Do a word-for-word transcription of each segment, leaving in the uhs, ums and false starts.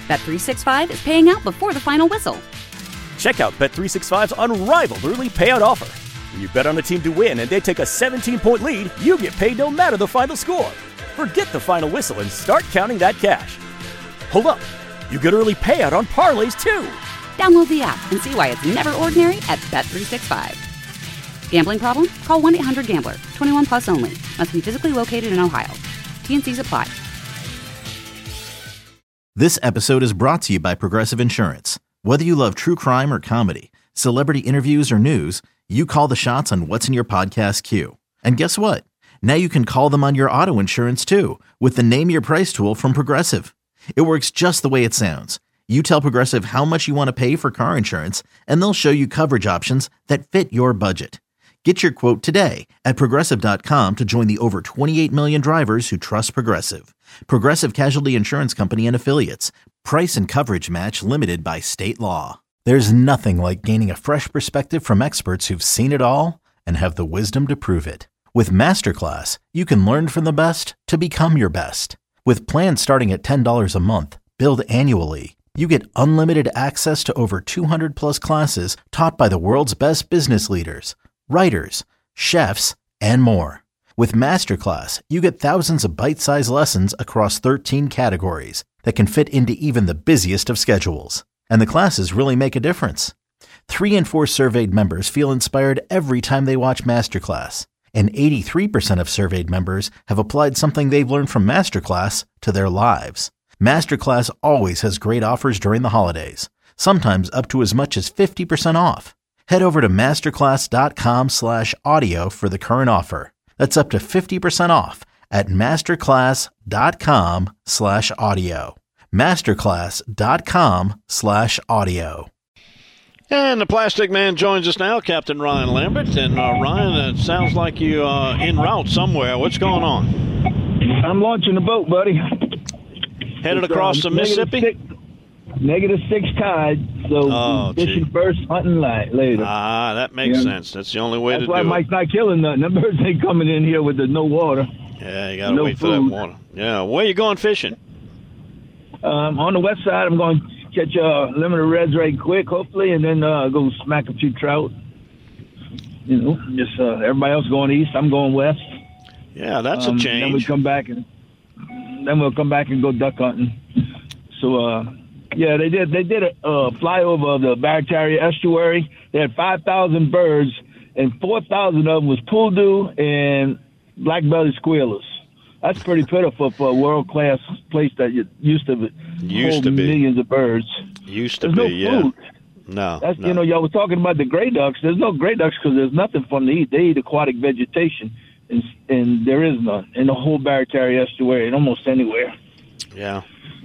Bet three sixty-five is paying out before the final whistle. Check out Bet three sixty-five's unrivaled early payout offer. When you bet on a team to win and they take a seventeen-point lead, you get paid no matter the final score. Forget the final whistle and start counting that cash. Hold up. You get early payout on parlays, too. Download the app and see why it's never ordinary at Bet three sixty-five. Gambling problem? Call one eight hundred gambler. twenty-one plus only. Must be physically located in Ohio. T N Cs apply. This episode is brought to you by Progressive Insurance. Whether you love true crime or comedy, celebrity interviews or news, you call the shots on what's in your podcast queue. And guess what? Now you can call them on your auto insurance too with the Name Your Price tool from Progressive. It works just the way it sounds. You tell Progressive how much you want to pay for car insurance, and they'll show you coverage options that fit your budget. Get your quote today at Progressive dot com to join the over twenty-eight million drivers who trust Progressive. Progressive Casualty Insurance Company and Affiliates. Price and coverage match limited by state law. There's nothing like gaining a fresh perspective from experts who've seen it all and have the wisdom to prove it. With Masterclass, you can learn from the best to become your best. With plans starting at ten dollars a month, billed annually, you get unlimited access to over two hundred plus classes taught by the world's best business leaders, writers, chefs, and more. With Masterclass, you get thousands of bite-sized lessons across thirteen categories that can fit into even the busiest of schedules. And the classes really make a difference. Three in four surveyed members feel inspired every time they watch Masterclass. And eighty-three percent of surveyed members have applied something they've learned from Masterclass to their lives. Masterclass always has great offers during the holidays, sometimes up to as much as fifty percent off. Head over to masterclass.com slash audio for the current offer. That's up to fifty percent off at masterclass.com slash audio. masterclass.com slash audio. And the Plastic Man joins us now, Captain Ryan Lambert. And uh, Ryan, it sounds like you are uh, en route somewhere. What's going on? I'm launching a boat, buddy. Headed it's, across uh, the Mississippi? Negative six, negative six tide, so oh, fishing gee. first, hunting light later. Ah, that makes yeah. sense. That's the only way That's to do why it. Mike's not killing nothing. The birds ain't coming in here with the no water. Yeah, you got to no wait food. for that water. Yeah, where you going fishing? Um, on the west side, I'm going to catch uh, limited reds right quick, hopefully, and then uh, go smack a few trout. You know, just uh, everybody else going east. I'm going west. Yeah, that's um, a change. Then we come back and then we'll come back and go duck hunting. So, uh, yeah, they did. They did a uh, flyover of the Barataria estuary. They had five thousand birds, and four thousand of them was poodoo and black-bellied squealers. That's pretty pitiful for a world-class place that used to used hold to be. millions of birds. Used to There's be, no yeah. food. No, That's, no. You know, y'all were talking about the gray ducks. There's no gray ducks because there's nothing for them to eat. They eat aquatic vegetation, and, and there is none in the whole Barataria estuary and almost anywhere. Yeah.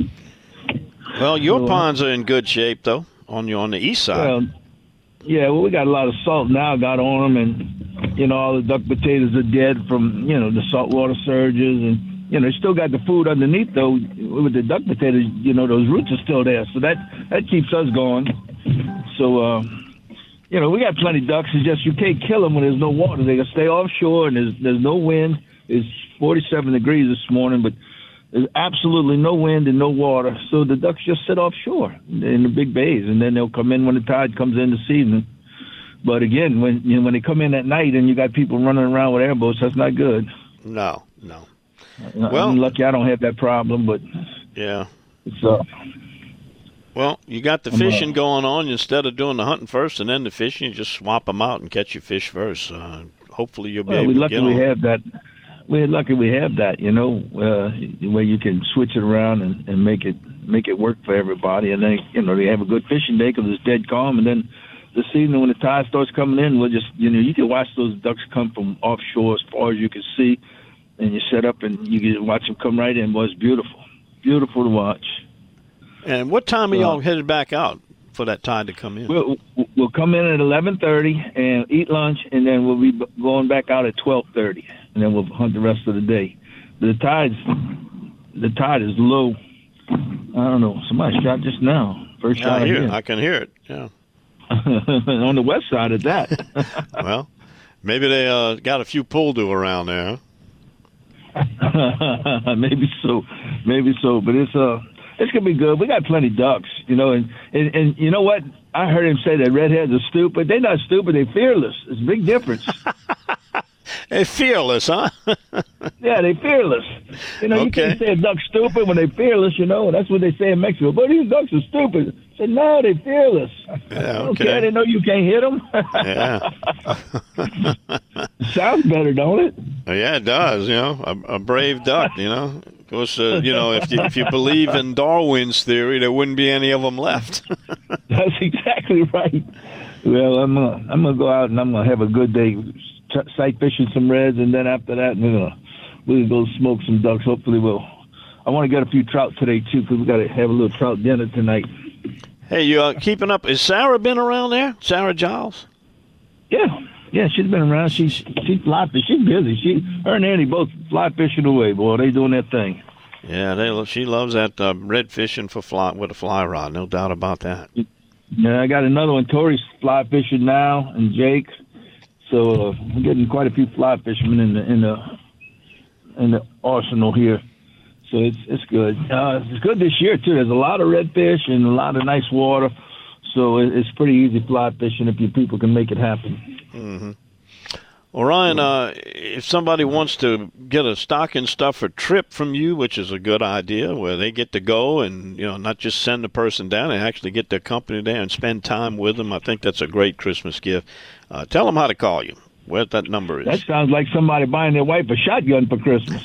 Well, your So, uh, ponds are in good shape, though, on you on the east side. Well, yeah, well, we got a lot of salt now got on them, and, you know, all the duck potatoes are dead from, you know, the saltwater surges, and, you know, they still got the food underneath, though. With the duck potatoes, you know, those roots are still there, so that, that keeps us going. So, uh, you know, we got plenty of ducks. It's just you can't kill them when there's no water. They can stay offshore, and there's, there's no wind. It's forty-seven degrees this morning, but there's absolutely no wind and no water, so the ducks just sit offshore in the big bays, and then they'll come in when the tide comes in this evening. But again, when you know, when they come in at night and you got people running around with airboats, that's not good. No, no. Well, I'm lucky I don't have that problem, but yeah, it's uh. Well, you got the I'm, fishing uh, going on. Instead of doing the hunting first and then the fishing, you just swap them out and catch your fish first. Uh, hopefully you'll be well, able we to lucky get we on. have that. We're lucky we have that, you know, uh, where you can switch it around and, and make it make it work for everybody. And then, you know, they have a good fishing day because it's dead calm. And then this evening when the tide starts coming in, we'll just, you know, you can watch those ducks come from offshore as far as you can see. And you set up and you can watch them come right in. Well, it's beautiful. Beautiful to watch. And what time are y'all Uh, headed back out for that tide to come in? We'll, we'll come in at eleven thirty and eat lunch, and then we'll be going back out at twelve thirty, and then we'll hunt the rest of the day. The tide's the tide is low. I don't know. Somebody shot just now. First I shot hear I it. hear. I can hear it. Yeah. On the west side of that. Well, maybe they uh, got a few poodoo around there. Huh? Maybe so. Maybe so. But it's uh it's gonna be good. We got plenty of ducks, you know, and, and and you know what? I heard him say that redheads are stupid. They're not stupid. They're fearless. It's a big difference. They're fearless, huh? Yeah, they're fearless. You know, okay. You can't say a duck's stupid when they're fearless, you know. That's what they say in Mexico. But these ducks are stupid. I said, no, they're fearless. Yeah, okay. Okay, I didn't know you can't hit them. Yeah. Sounds better, don't it? Yeah, it does, you know. A, a brave duck, you know. Of course, uh, you know, if you, if you believe in Darwin's theory, there wouldn't be any of them left. That's exactly right. Well, I'm gonna, I'm gonna go out and I'm gonna have a good day, sight fishing some reds, and then after that, we're gonna we're gonna go smoke some ducks. Hopefully, we'll. I want to get a few trout today too, because we got to have a little trout dinner tonight. Hey, you uh, keeping up? Has Sarah been around there? Sarah Giles? Yeah, yeah, she's been around. She's she's fly fishing. She's busy. She, her and Andy both fly fishing away, boy. They doing their thing. Yeah, they. She loves that uh, red fishing for fly with a fly rod. No doubt about that. Yeah, I got another one. Tori's fly fishing now, and Jake. So uh, we're getting quite a few fly fishermen in the in the in the arsenal here. So it's it's good. Uh, it's good this year too. There's a lot of redfish and a lot of nice water. So it's pretty easy fly fishing if you people can make it happen. Mm-hmm. Well, Ryan, uh, if somebody wants to get a stocking stuffer trip from you, which is a good idea, where they get to go and, you know, not just send the person down, they actually get their company there and spend time with them, I think that's a great Christmas gift. Uh, tell them how to call you, where that number is. That sounds like somebody buying their wife a shotgun for Christmas.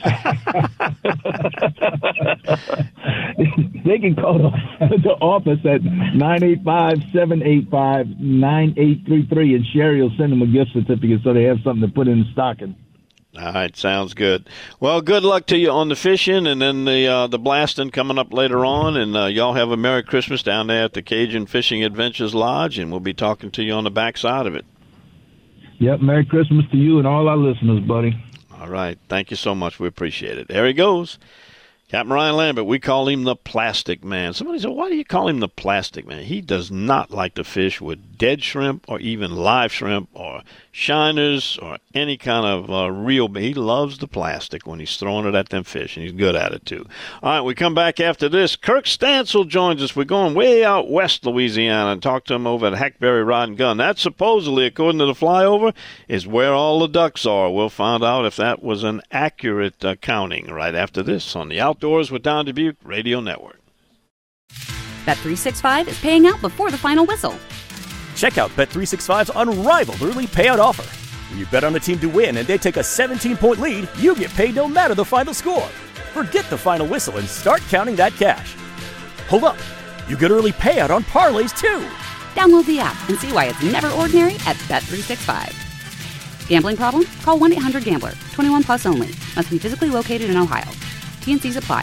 They can call the office at nine eight five, seven eight five, nine eight three three, and Sherry will send them a gift certificate so they have something to put in the stocking. All right, sounds good. Well, good luck to you on the fishing and then the uh, the blasting coming up later on. And uh, y'all have a Merry Christmas down there at the Cajun Fishing Adventures Lodge, and we'll be talking to you on the backside of it. Yep, Merry Christmas to you and all our listeners, buddy. All right, thank you so much. We appreciate it. There he goes. Captain Ryan Lambert, we call him the Plastic Man. Somebody said, why do you call him the Plastic Man? He does not like to fish with dead shrimp or even live shrimp or shiners or any kind of uh, real. He loves the plastic when he's throwing it at them fish, and he's good at it, too. All right, we come back after this. Kirk Stansel joins us. We're going way out west Louisiana and talk to him over at Hackberry Rod and Gun. That supposedly, according to the flyover, is where all the ducks are. We'll find out if that was an accurate uh, counting right after this on the Outdoors with Don Dubuque Radio Network. Bet three sixty-five is paying out before the final whistle. Check out Bet three sixty-five's unrivaled early payout offer. When you bet on a team to win and they take a seventeen-point lead, you get paid no matter the final score. Forget the final whistle and start counting that cash. Hold up. You get early payout on parlays, too. Download the app and see why it's never ordinary at Bet three sixty-five. Gambling problem? Call one eight hundred gambler. twenty-one plus only. Must be physically located in Ohio. T N Cs apply.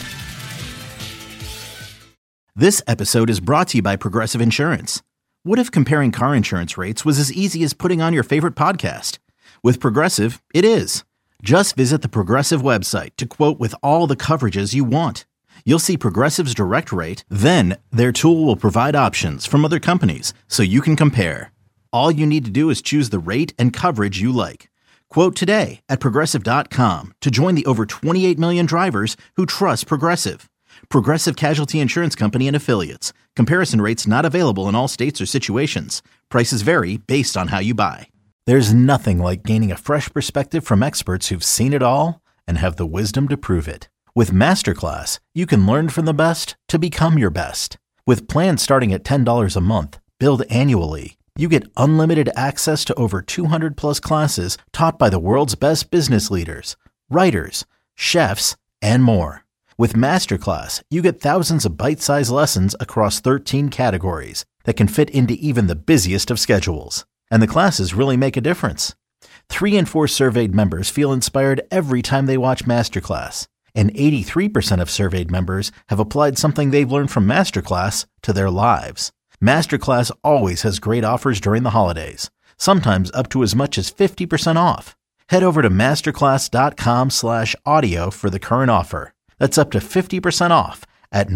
This episode is brought to you by Progressive Insurance. What if comparing car insurance rates was as easy as putting on your favorite podcast? With Progressive, it is. Just visit the Progressive website to quote with all the coverages you want. You'll see Progressive's direct rate, then their tool will provide options from other companies so you can compare. All you need to do is choose the rate and coverage you like. Quote today at Progressive dot com to join the over twenty-eight million drivers who trust Progressive. Progressive Casualty Insurance Company and Affiliates. Comparison rates not available in all states or situations. Prices vary based on how you buy. There's nothing like gaining a fresh perspective from experts who've seen it all and have the wisdom to prove it. With Masterclass, you can learn from the best to become your best. With plans starting at ten dollars a month, billed annually, you get unlimited access to over two hundred plus classes taught by the world's best business leaders, writers, chefs, and more. With Masterclass, you get thousands of bite-sized lessons across thirteen categories that can fit into even the busiest of schedules. And the classes really make a difference. Three in four surveyed members feel inspired every time they watch Masterclass. And eighty-three percent of surveyed members have applied something they've learned from Masterclass to their lives. Masterclass always has great offers during the holidays, sometimes up to as much as fifty percent off. Head over to masterclass.com slash audio for the current offer. That's up to fifty percent off at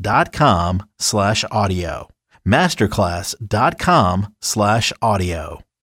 masterclass.com slash audio. Masterclass.com slash audio.